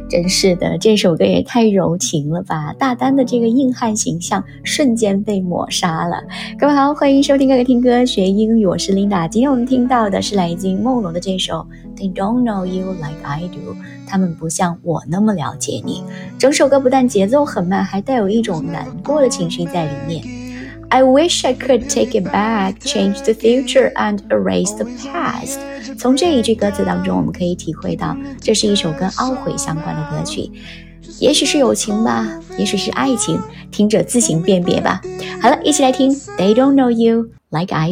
真是的，这首歌也太柔情了吧，大丹的这个硬汉形象瞬间被抹杀了。各位好，欢迎收听哥哥听歌学英语，我是 Linda。 今天我们听到的是来自梦龙的这首 They don't know you like I do， 他们不像我那么了解你。整首歌不但节奏很慢，还带有一种难过的情绪在里面。I wish I could take it back, change the future and erase the past。 从这一句歌词当中，我们可以体会到这是一首跟懊悔相关的歌曲，也许是友情吧，也许是爱情，听着自行辨别吧。好了，一起来听 They don't know you like I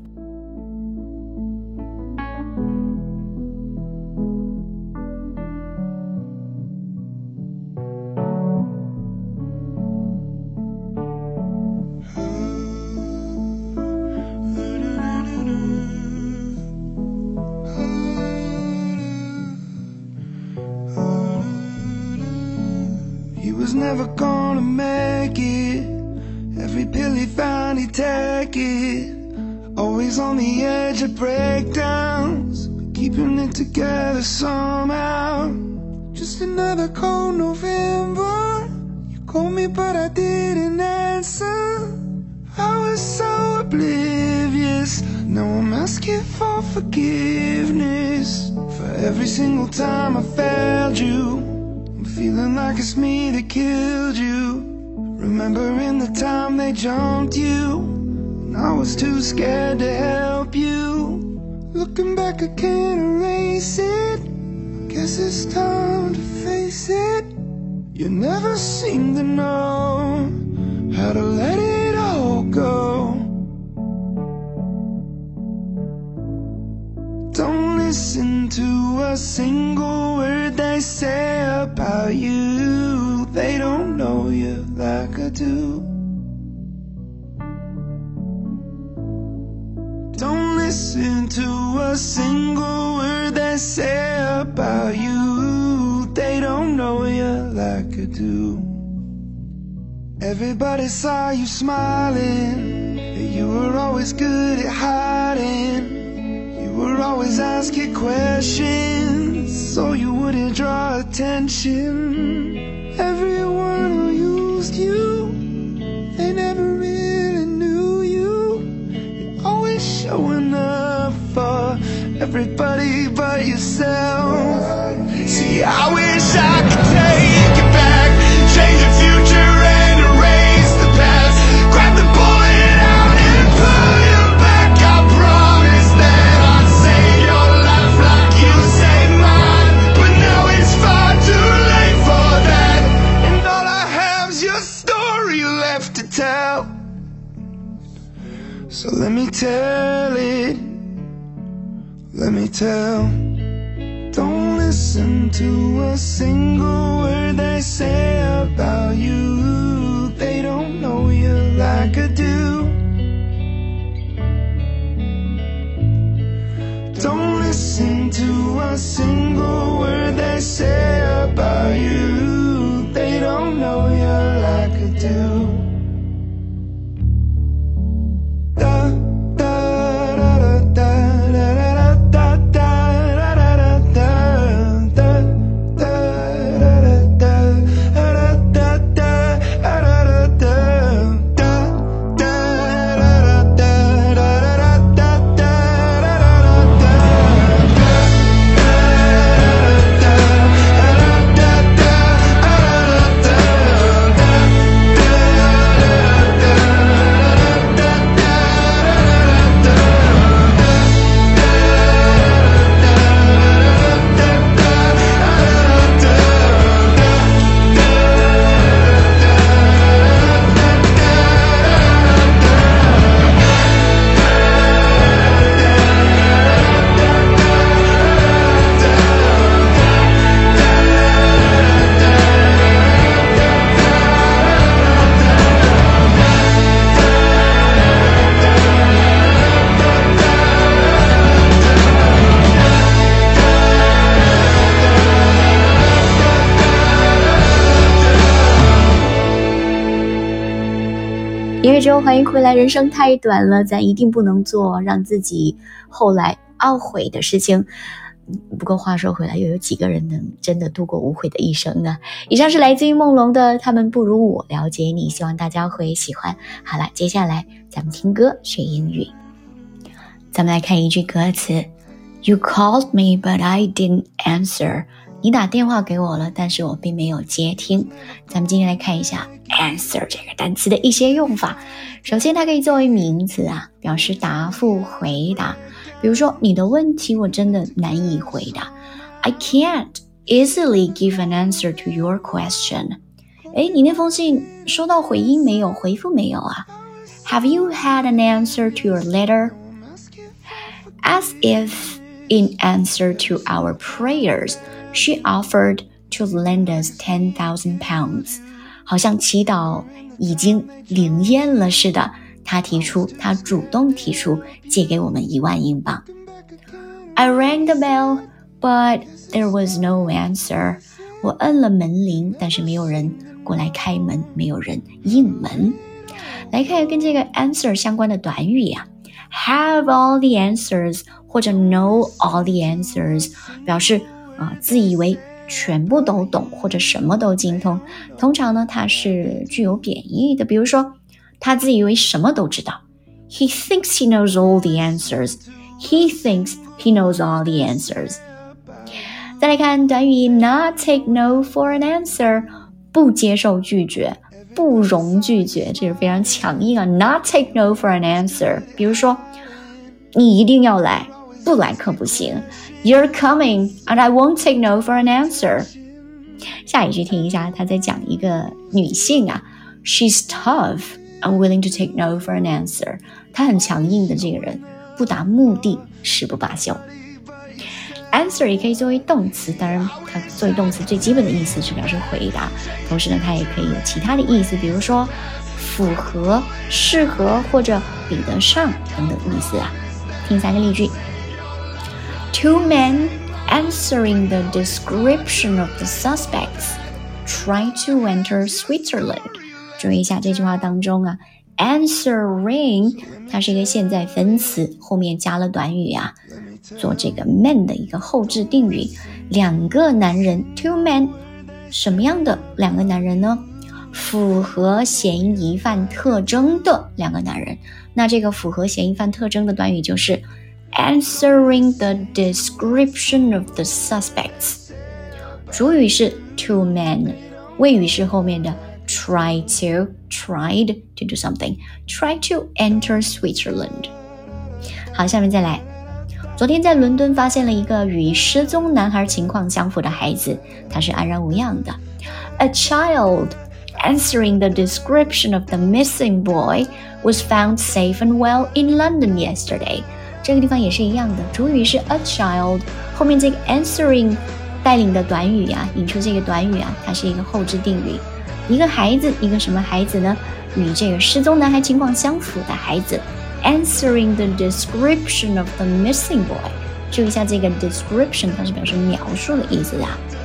do。He was never gonna make it. Every pill he found he'd take it. Always on the edge of breakdowns, but keeping it together somehow. Just another cold November. You called me but I didn't answer. I was so oblivious. Now I'm asking for forgiveness for every single time I failed you. Feeling like it's me that killed you. Remembering the time they jumped you, and I was too scared to help you. Looking back I can't erase it. I guess it's time to face it. You never seem to know how to let it all go. Don't listen to a single word they say about you. They don't know you like I do. Don't listen to a single word they say about you. They don't know you like I do. Everybody saw you smiling, but you were always good at hiding. You were always asking questions so you wouldn't draw attention. Everyone who used you, they never really knew you. You're always showing up for everybody but yourself. See, I wish I could take it back, change the future and erase the past. Grab the bullet out and put it back. I promise that I'd save your life like you saved mine. But now it's far too late for that, and all I have's your story left to tell. So let me tell it, let me tell. Don't listen to a single word they say about you. They don't know you like I do. Don't listen to a single word they say about you. They don't know you like I do. 音乐之后欢迎回来，人生太短了，咱一定不能做让自己后来懊悔的事情。 不过话说回来，又有几个人能真的度过无悔的一生呢？以上是来自于梦龙的他们不如我了解你，希望大家会喜欢。好了，接下来咱们听歌学英语。咱们来看一句歌词， You called me but I didn't answer， 你打电话给我了，但是我并没有接听。咱们今天来看一下 answer 这个单词的一些用法。首先它可以作为名词表示答复回答，比如说你的问题我真的难以回答， I can't easily give an answer to your question。 你那封信收到回音没有，回复没有啊？ Have you had an answer to your letter？ As if in answer to our prayers, she offered to lend us 10,000 pounds。 好像祈祷已经灵验了似的，她主动提出借给我们1万英镑。 I rang the bell, but there was no answer。 我摁了门铃，但是没有人过来开门，没有人应门。来看跟这个 answer 相关的短语have all the answers 或者 know all the answers， 表示自以为全部都懂或者什么都精通。通常呢它是具有贬义的，比如说他自以为什么都知道， He thinks he knows all the answers。 He thinks he knows all the answers。 再来看短语 not take no for an answer， 不接受拒绝，不容拒绝，这是非常强硬not take no for an answer。 比如说你一定要来，不来可不行， You're coming and I won't take no for an answer。 下一句听一下，他在讲一个女性She's tough and willing to take no for an answer。 她很强硬的这个人，不达目的誓不罢休。answer 也可以作为动词，当然它作为动词最基本的意思是表示回答，同时呢它也可以有其他的意思，比如说符合、适合或者比得上等等意思听3个例句。 Two men answering the description of the suspects try to enter Switzerland。 注意一下这句话当中answering 它是一个现在分词，后面加了短语做这个 men 的一个后置定语。2个男人 two men， 什么样的2个男人呢？符合嫌疑犯特征的2个男人。那这个符合嫌疑犯特征的短语就是 answering the description of the suspects。 主语是 two men， 谓语是后面的tried to do something， try to enter Switzerland。 好，下面再来。昨天在伦敦发现了一个与失踪男孩情况相符的孩子，他是安然无恙的。 A child answering the description of the missing boy was found safe and well in London yesterday。 这个地方也是一样的，主语是 a child， 后面这个 answering 带领的短语引出这个短语它是一个后置定语。一个孩子，一个什么孩子呢？与这个失踪男孩情况相符的孩子。 answering the description of the missing boy， 注意一下这个 description 它是表示描述的意思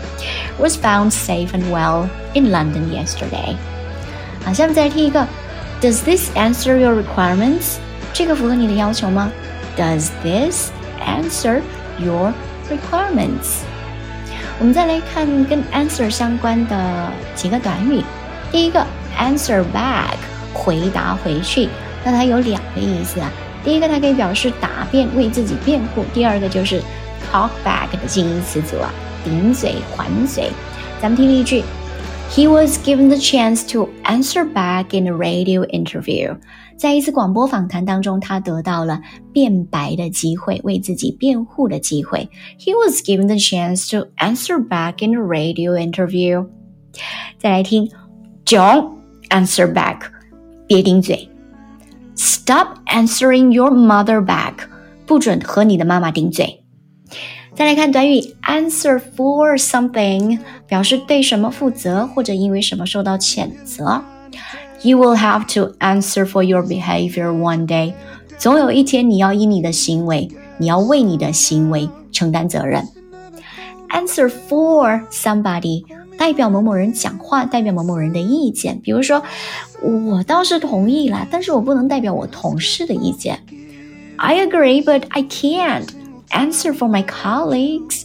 was found safe and well in London yesterday。 好，下面再来听一个 Does this answer your requirements？ 这个符合你的要求吗？ Does this answer your requirements？ 我们再来看跟 answer 相关的几个短语。第一个 answer back， 回答回去，那它有2个意思第一个它可以表示答辩，为自己辩护，第二个就是 talk back 的近义词组顶嘴还嘴。咱们听例句 He was given the chance to answer back in a radio interview。 在一次广播访谈当中，他得到了辩白的机会，为自己辩护的机会。 He was given the chance to answer back in a radio interview。 再来听 Don't answer back， 别顶嘴。 Stop answering your mother back， 不准和你的妈妈顶嘴。再来看短语 answer for something， 表示对什么负责或者因为什么受到谴责。 You will have to answer for your behavior one day， 总有一天你要因你的行为，你要为你的行为承担责任。 Answer for somebody， 代表某某人讲话，代表某某人的意见。比如说我倒是同意啦，但是我不能代表我同事的意见。 I agree but I can't answer for my colleagues。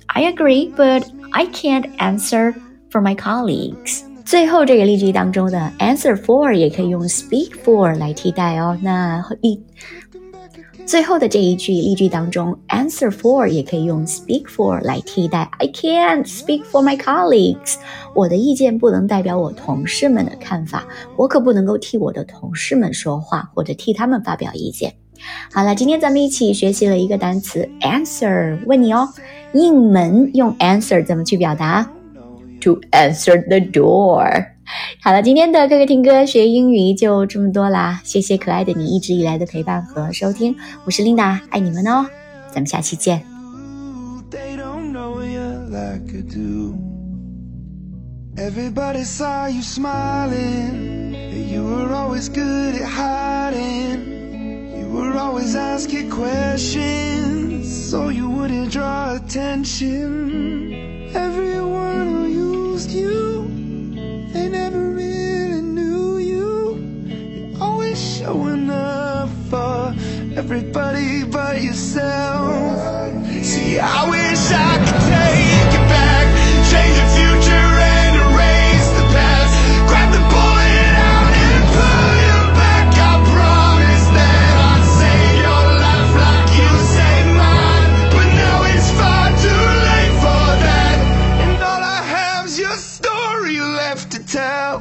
I agree, but I can't answer for my colleagues. 最后这个例句当中的 answer for 也可以用 speak for 来替代哦。那最后的这一句例句当中 answer for 也可以用 speak for 来替代 I can't speak for my colleagues. 我的意见不能代表我同事们的看法，我可不能够替我的同事们说话，或者替他们发表意见。好了，今天咱们一起学习了一个单词 answer， 问你哦，应门用 answer 怎么去表达？ To answer the door。 好了，今天的哥哥听歌学英语就这么多啦，谢谢可爱的你一直以来的陪伴和收听，我是 Linda， 爱你们哦，咱们下期见。 They don't know you like I do. Everybody saw you smiling. You were always good at hiding. You were always asking questions so you wouldn't draw attention. Everyone who used you, they never really knew you. You're always showing up for everybody but yourself. See, I wish I could take it back, change the future and erase the past. Grab the bullet out and put it back. I promise that I'd save your life like you saved mine. But now it's far too late for that, and all I have's your story left to tell.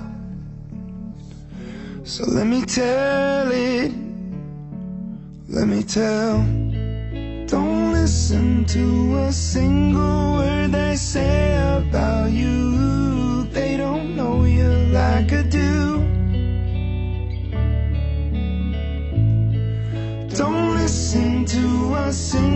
So let me tell it, let me tell. Don't listen to a single word they say about you. They don't know you like I do. Don't listen to a single